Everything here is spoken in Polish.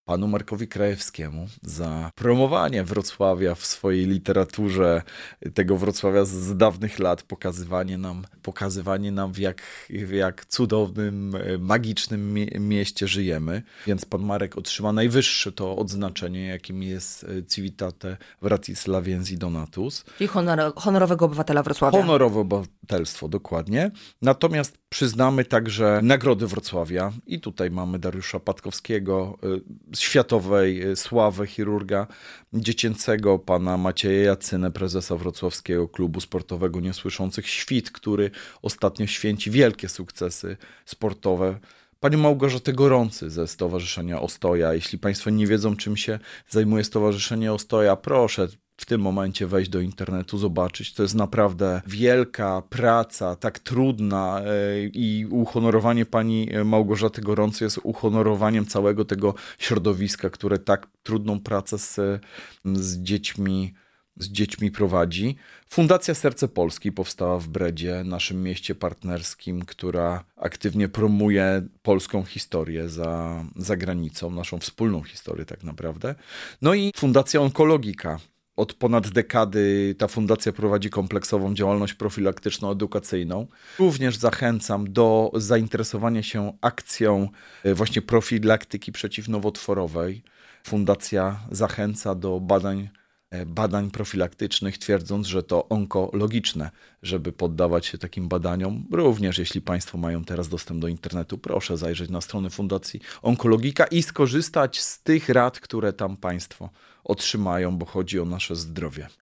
panu Markowi Krajewskiemu za promowanie Wrocławia w swojej literaturze, tego Wrocławia z dawnych lat, pokazywanie nam w jak cudownym, magicznym mieście żyjemy. Więc pan Marek otrzyma najwyższe to odznaczenie, jakim jest Civitate Wratislaviensi Donatus. Czyli honorowego obywatela Wrocławia. Honorowe obywatelstwo, dokładnie. Natomiast przyznamy także nagrody Wrocławia i tutaj mamy Dariusza Patkowskiego, światowej sławy chirurga dziecięcego, pana Macieja Jacynę, prezesa Wrocławskiego Klubu Sportowego Niesłyszących Świt, który ostatnio święci wielkie sukcesy sportowe. Panią Małgorzatę Gorący ze Stowarzyszenia Ostoja. Jeśli państwo nie wiedzą, czym się zajmuje Stowarzyszenie Ostoja, proszę w tym momencie wejść do internetu, zobaczyć. To jest naprawdę wielka praca, tak trudna i uhonorowanie pani Małgorzaty Gorącej jest uhonorowaniem całego tego środowiska, które tak trudną pracę z dziećmi prowadzi. Fundacja Serce Polski powstała w Bredzie, naszym mieście partnerskim, która aktywnie promuje polską historię za granicą, naszą wspólną historię tak naprawdę. No i Fundacja Onkologika. Od ponad dekady ta fundacja prowadzi kompleksową działalność profilaktyczno-edukacyjną. Również zachęcam do zainteresowania się akcją właśnie profilaktyki przeciwnowotworowej. Fundacja zachęca do badań profilaktycznych, twierdząc, że to onkologiczne, żeby poddawać się takim badaniom. Również jeśli państwo mają teraz dostęp do internetu, proszę zajrzeć na stronę Fundacji Onkologika i skorzystać z tych rad, które tam państwo otrzymają, bo chodzi o nasze zdrowie.